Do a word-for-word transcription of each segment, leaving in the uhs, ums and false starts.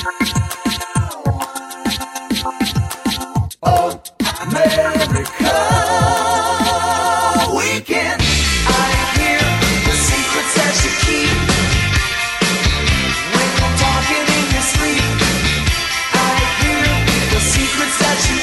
Oh, America Weekend. I hear the secrets that you keep when you're talking in your sleep. I hear the secrets that you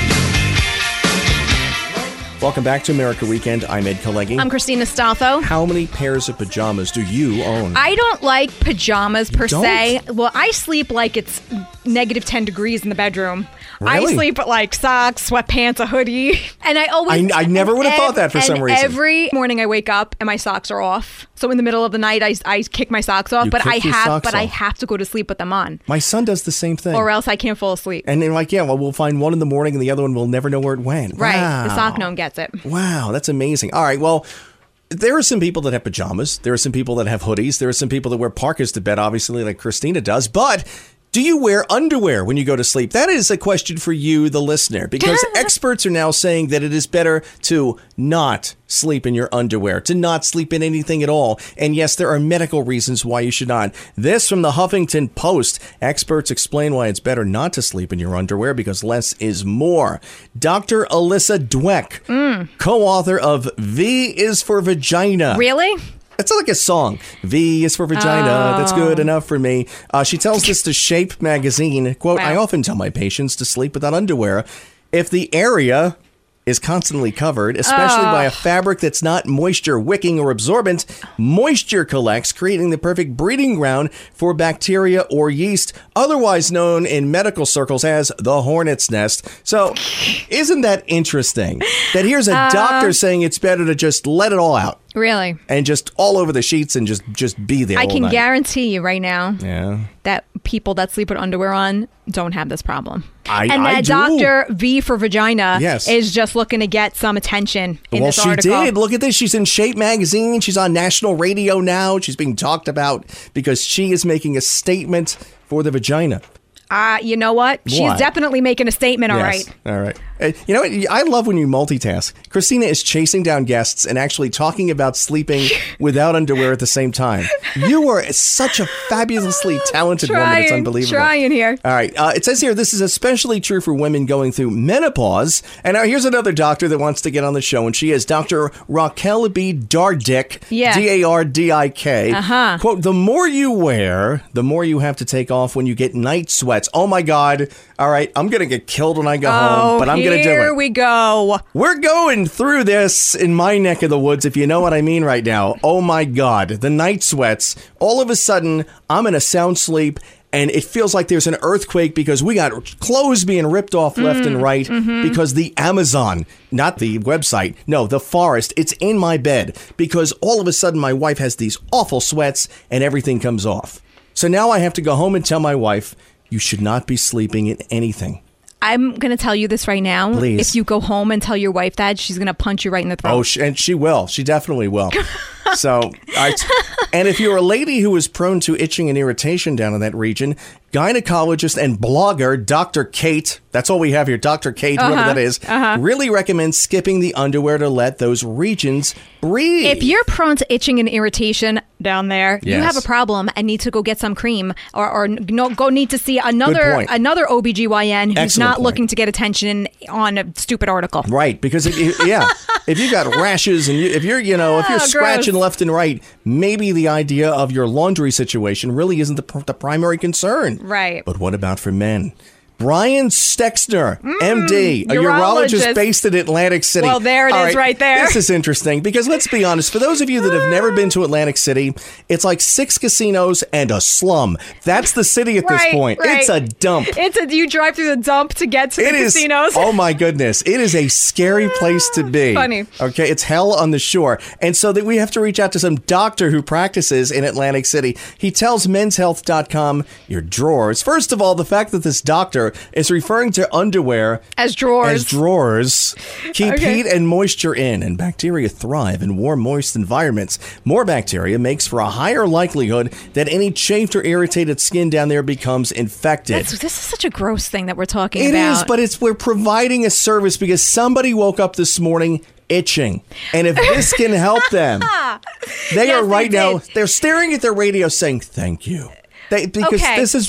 keep. Welcome back to America Weekend. I'm Ed Kalegi. I'm Christina Stolfo. How many pairs of pajamas do you own? I don't like pajamas per don't? se. Well, I sleep like it's negative ten degrees in the bedroom. Really? I sleep with like socks, sweatpants, a hoodie. And I always... I, I never would have and, thought that for and some reason. Every morning I wake up and my socks are off. So in the middle of the night, I, I kick my socks off. You but kick I your have socks but I off. have to go to sleep with them on. My son does the same thing. Or else I can't fall asleep. And they're like, yeah, well, we'll find one in the morning and the other one we'll never know where it went. Right. Wow. The sock gnome gets it. Wow, that's amazing. All right, well, there are some people that have pajamas. There are some people that have hoodies. There are some people that wear parkas to bed, obviously, like Christina does. But do you wear underwear when you go to sleep? That is a question for you, the listener, because experts are now saying that it is better to not sleep in your underwear, to not sleep in anything at all. And yes, there are medical reasons why you should not. This from the Huffington Post. Experts explain why it's better not to sleep in your underwear because less is more. Doctor Alyssa Dweck, mm. co-author of V is for Vagina. Really? It's like a song. V is for vagina. Oh. That's good enough for me. Uh, she tells this to Shape magazine. Quote, Wow. I often tell my patients to sleep without underwear if the area is constantly covered, especially Oh. by a fabric that's not moisture wicking or absorbent. Moisture collects, creating the perfect breeding ground for bacteria or yeast, otherwise known in medical circles as the hornet's nest. So isn't that interesting? That here's a Uh, doctor saying it's better to just let it all out. Really? And just all over the sheets and just, just be there I all can night. guarantee you right now Yeah. that people that sleep with underwear on don't have this problem. I- and I that do. Doctor V for Vagina Yes. is just looking to get some attention in Well, this she article. did. Look at this. She's in Shape magazine. She's on national radio now. She's being talked about because she is making a statement for the vagina. Uh, you know what? She's What? definitely making a statement, all right. Yes. All right. Uh, you know what? I love when you multitask. Christina is chasing down guests and actually talking about sleeping without underwear at the same time. You are such a fabulously talented woman. It's Trying, unbelievable. trying here. All right. Uh, it says here this is especially true for women going through menopause. And now here's another doctor that wants to get on the show, and she is Doctor Raquel B. Dardik, Yeah. D A R D I K. Uh-huh. Quote, the more you wear, the more you have to take off when you get night sweats. Oh, my God. All right. I'm going to get killed when I go home, but I'm going to do it. Here we go. We're going through this in my neck of the woods, if you know what I mean right now. Oh, my God. The night sweats. All of a sudden, I'm in a sound sleep, and it feels like there's an earthquake because we got clothes being ripped off left Mm, and right mm-hmm. because the Amazon, not the website, no, the forest, it's in my bed because all of a sudden my wife has these awful sweats and everything comes off. So now I have to go home and tell my wife, you should not be sleeping in anything. I'm going to tell you this right now. Please. If you go home and tell your wife that, she's going to punch you right in the throat. Oh, she, and she will. She definitely will. So, I, and if you're a lady who is prone to itching and irritation down in that region, gynecologist and blogger Doctor Kate, that's all we have here, Doctor Kate, whoever Uh-huh, that is, uh-huh. really recommends skipping the underwear to let those regions breathe. If you're prone to itching and irritation down there, you Yes. have a problem and need to go get some cream or, or no, go need to see another point. another O B G Y N who's Excellent not point. looking to get attention on a stupid article. Right, because if you, yeah, if you got rashes and you, if you're, you know, if you're Oh, scratching gross. left and right, maybe the idea of your laundry situation really isn't the, pr- the primary concern. Right. But what about for men? Brian Stexner, M D, a urologist urologist. based in Atlantic City. Well, there it All is right there. This is interesting because let's be honest, for those of you that have never been to Atlantic City, it's like six casinos and a slum. That's the city at this Right, point. right. It's a dump. It's a you drive through the dump to get to the It is. casinos. Oh my goodness! It is a scary place to be. Funny. Okay, it's hell on the shore, and so that we have to reach out to some doctor who practices in Atlantic City. He tells men's health dot com your drawers. First of all, the fact that this doctor is referring to underwear As drawers. as drawers keep Okay. heat and moisture in, and bacteria thrive in warm, moist environments. More bacteria makes for a higher likelihood that any chafed or irritated skin down there becomes infected. That's, this is such a gross thing that we're talking It about. is, but it's we're providing a service because somebody woke up this morning itching. And if this can help them, they Yes, are right they now, did. they're staring at their radio saying, thank you. They, because Okay. this is,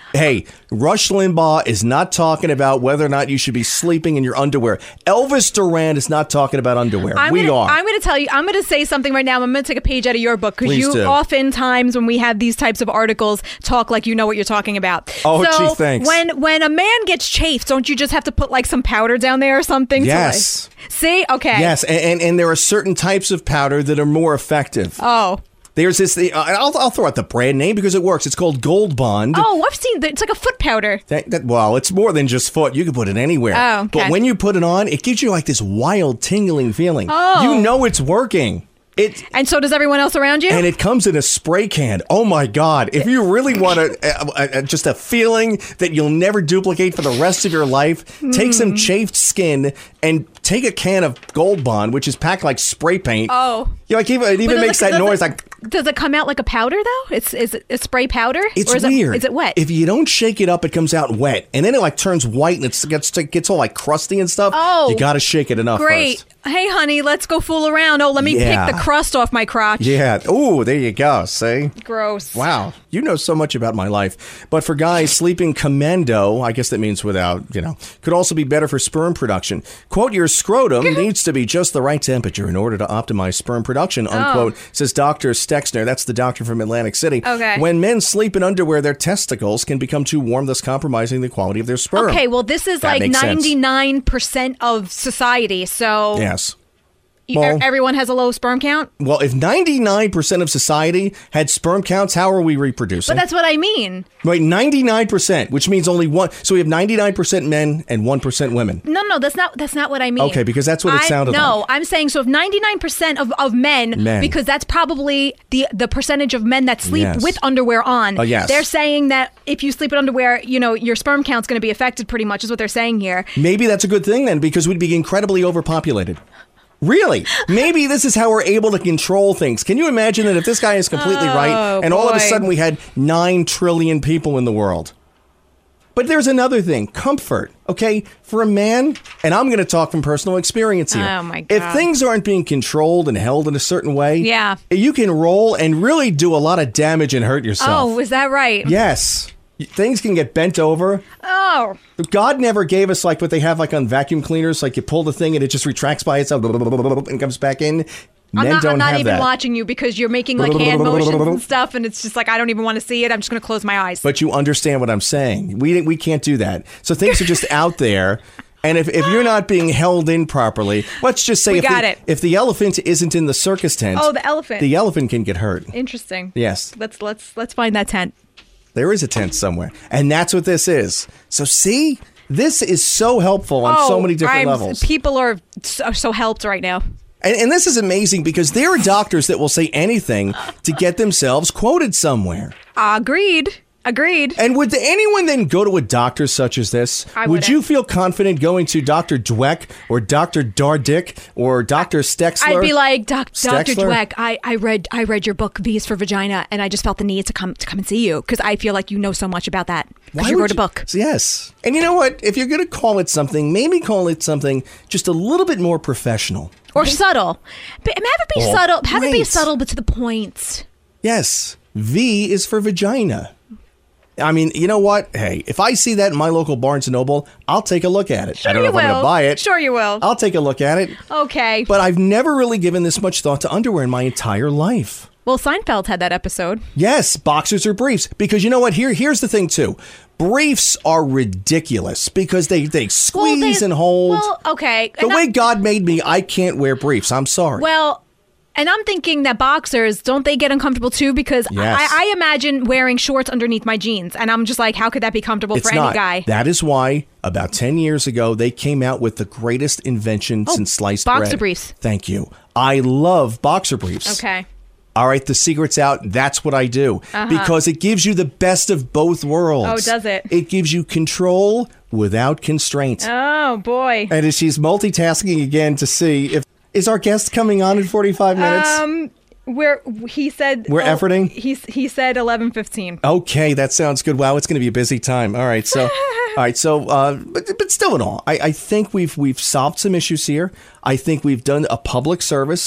Hey, Rush Limbaugh is not talking about whether or not you should be sleeping in your underwear. Elvis Duran is not talking about underwear. I'm we gonna, are. I'm going to tell you, I'm going to say something right now. I'm going to take a page out of your book because Please you do. oftentimes, when we have these types of articles, talk like you know what you're talking about. Oh, so gee, thanks. When, when a man gets chafed, don't you just have to put like some powder down there or something? Yes. To, like, see? Okay. Yes, and, and, and there are certain types of powder that are more effective. Oh. There's this, uh, I'll, I'll throw out the brand name because it works. It's called Gold Bond. Oh, I've seen that. It's like a foot powder. That, that, well, it's more than just foot. You can put it anywhere. Oh, okay. But when you put it on, it gives you like this wild tingling feeling. Oh. You know it's working. It And so does everyone else around you? And it comes in a spray can. Oh my God. If you really want a, a, a, just a feeling that you'll never duplicate for the rest of your life, Mm. take some chafed skin and take a can of Gold Bond, which is packed like spray paint. Oh. You know, like even, it But even does makes it- that does noise it- like... Does it come out like a powder though? It's is it a spray powder? It's or is weird. It, is it wet? If you don't shake it up, it comes out wet, and then it like turns white and it gets gets all like crusty and stuff. Oh, you got to shake it enough Great. first. Hey, honey, let's go fool around. Oh, let me Yeah. pick the crust off my crotch. Yeah. Oh, there you go. See. Gross. Wow, you know so much about my life. But for guys, sleeping commando, I guess that means without, you know, could also be better for sperm production. Quote, your scrotum needs to be just the right temperature in order to optimize sperm production, unquote, says Doctor Stexner. That's the doctor from Atlantic City. Okay. When men sleep in underwear, their testicles can become too warm, thus compromising the quality of their sperm. Okay, well, this is That like makes sense. ninety-nine percent of society. So Yes. you- Well- everyone has a low sperm count. Well, if ninety-nine percent of society had sperm counts, how are we reproducing? But that's what I mean. Right, ninety-nine percent, which means only one. So we have ninety-nine percent men and one percent women. No, no, that's not that's not what I mean. Okay, because that's what it I- sounded no, like. I'm saying so if ninety-nine percent of, of men, Men. because that's probably the the percentage of men that sleep Yes. with underwear on. Oh, yes. They're saying that if you sleep with underwear, you know, your sperm count's going to be affected pretty much is what they're saying here. Maybe that's a good thing then, because we'd be incredibly overpopulated. Really? Maybe this is how we're able to control things. Can you imagine that if this guy is completely Oh, right, and all of a boy. sudden we had nine trillion people in the world? But there's another thing, comfort, okay? For a man, and I'm going to talk from personal experience here. Oh, my If God. things aren't being controlled and held in a certain way, Yeah. you can roll and really do a lot of damage and hurt yourself. Oh, is that right? Yes. Things can get bent over. Oh. God never gave us like what they have like on vacuum cleaners, like you pull the thing and it just retracts by itself and comes back in. I'm Men not, don't I'm not have even that. watching you because you're making like hand motions and stuff, and it's just like I don't even want to see it. I'm just going to close my eyes. But you understand what I'm saying. We we can't do that. So things are just out there. And if, if you're not being held in properly, let's just say We if, got the, it. if the elephant isn't in the circus tent, Oh, the elephant. the elephant can get hurt. Interesting. Yes. Let's let's let's find that tent. There is a tent somewhere. And that's what this is. So see, this is so helpful on so many different Oh, I'm- levels. People are so, so helped right now. And, and this is amazing because there are doctors that will say anything to get themselves quoted somewhere. Agreed. Agreed. And would anyone then go to a doctor such as this? I would wouldn't. you feel confident going to Doctor Dweck or Doctor Dardick or Doctor Stexler? I'd be like, Doc, Doctor Stexler? Dweck, I, I read I read your book V is for Vagina, and I just felt the need to come to come and see you because I feel like you know so much about that because you would wrote a book. Yes. And you know what? If you're going to call it something, maybe call it something just a little bit more professional. Or subtle. But have it be Oh, subtle. Have it be great. subtle, but to the point. Yes. V is for vagina. I mean, you know what? Hey, if I see that in my local Barnes and Noble, I'll take a look at it. Sure I don't you know if I'm going will. to buy it. Sure you will. I'll take a look at it. Okay. But I've never really given this much thought to underwear in my entire life. Well, Seinfeld had that episode. Yes, boxers or briefs. Because you know what? Here, here's the thing, too. Briefs are ridiculous because they, they squeeze Well, they- and hold. Well, okay. the And way I'm- God made me, I can't wear briefs. I'm sorry. Well, and I'm thinking that boxers, don't they get uncomfortable too? Because Yes. I, I imagine wearing shorts underneath my jeans. And I'm just like, how could that be comfortable it's for not. any guy? That is why about ten years ago, they came out with the greatest invention Oh, since sliced boxer bread. briefs. Thank you. I love boxer briefs. Okay. All right, the secret's out. That's what I do. Because it gives you the best of both worlds. Uh-huh. Oh, does it? It gives you control without constraint. Oh, boy. And as she's multitasking again to see if is our guest coming on in forty-five minutes? Um, where he said We're efforting? He he said eleven fifteen. Okay, that sounds good. Wow, it's going to be a busy time. All right, so, all right, so, uh, but, but still, in all, I, I think we've we've solved some issues here. I think we've done a public service,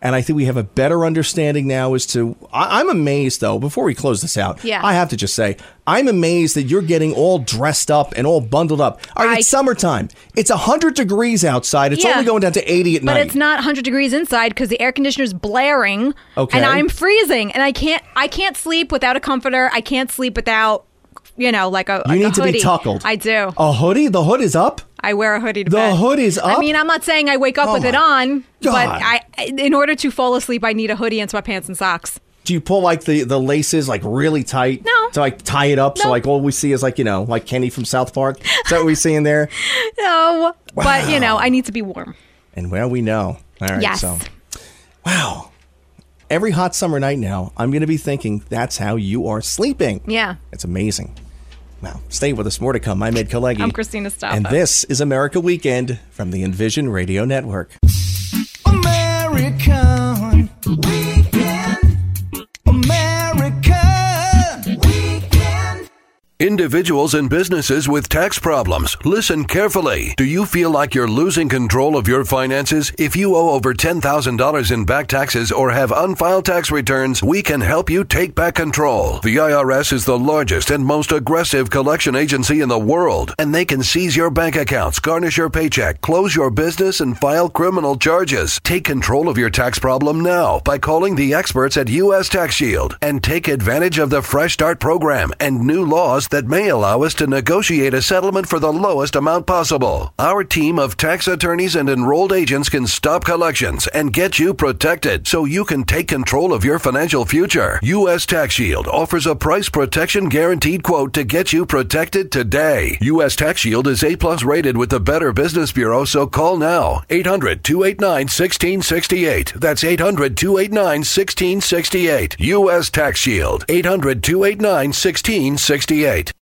And I think we have a better understanding now as to. I, I'm amazed, though, before we close this out, Yeah. I have to just say, I'm amazed that you're getting all dressed up and all bundled up. All right, I- it's summertime. It's one hundred degrees outside. It's Yeah. only going down to eighty at But night. it's not one hundred degrees inside because the air conditioner's blaring. Okay. And I'm freezing, and I can't. I can't sleep without a comforter. I can't sleep without, you know, like a. You like need a to be hoodie. tuckled. I do. A hoodie? The hood is up? I wear a hoodie to The bed. hood is up? I mean, I'm not saying I wake up Oh with it my on, God. but I, in order to fall asleep, I need a hoodie and sweatpants and socks. Do you pull like the, the laces like really tight? No. To like tie it up so No. like all we see is like, you know, like Kenny from South Park? Is that what we see in there? No, but you know, Wow. I need to be warm. And well, we know. All right. Yes. So, wow. Every hot summer night now, I'm going to be thinking that's how you are sleeping. Yeah. It's amazing. Now, stay with us. More to come. I'm Ed Kalegi. I'm Christina Staffa. And this is America Weekend from the Envision Radio Network. American Weekend. American Weekend. Individuals and businesses with tax problems, listen carefully. Do you feel like you're losing control of your finances? If you owe over ten thousand dollars in back taxes or have unfiled tax returns, we can help you take back control. The I R S is the largest and most aggressive collection agency in the world, and they can seize your bank accounts, garnish your paycheck, close your business, and file criminal charges. Take control of your tax problem now by calling the experts at U S Tax Shield and take advantage of the Fresh Start program and new laws that may allow us to negotiate a settlement for the lowest amount possible. Our team of tax attorneys and enrolled agents can stop collections and get you protected so you can take control of your financial future. U S Tax Shield offers a price protection guaranteed quote to get you protected today. U S Tax Shield is A plus rated with the Better Business Bureau, so call now. eight hundred, two eight nine, one six six eight. That's eight hundred, two eight nine, one six six eight. U S Tax Shield. eight hundred, two eight nine, one six six eight.